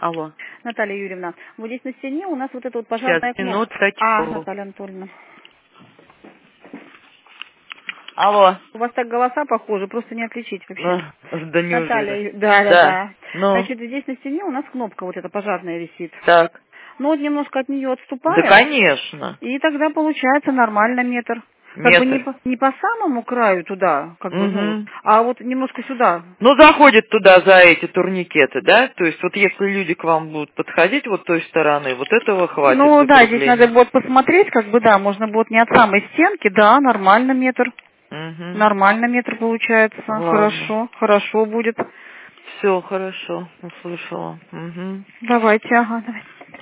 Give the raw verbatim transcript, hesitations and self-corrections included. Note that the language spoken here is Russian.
Алло. Наталья Юрьевна, вот здесь на стене у нас вот это вот пожарная Сейчас, минуточку. А, Наталья Анатольевна. Алло. У вас так голоса похожи, просто не отличить вообще. А, да неужели? Наталья, да, да, Да. да. Ну, Значит, здесь на стене у нас кнопка вот эта пожарная висит. так. Ну вот немножко от нее Да, отступаем, конечно. и тогда получается нормально метр. Как бы не Метр. по, не по самому краю туда, как бы, ну, Угу. а вот немножко сюда. Ну, заходит туда за эти турникеты, да? То есть вот если люди к вам будут подходить вот той стороны, вот этого хватит Ну да, здесь надо закругления. будет посмотреть, как бы, да, можно будет не от самой стенки, да, нормально метр. Угу. Нормально метр получается. Ладно. Хорошо, хорошо будет. Все хорошо, услышала. Угу. Давайте, ага, давайте.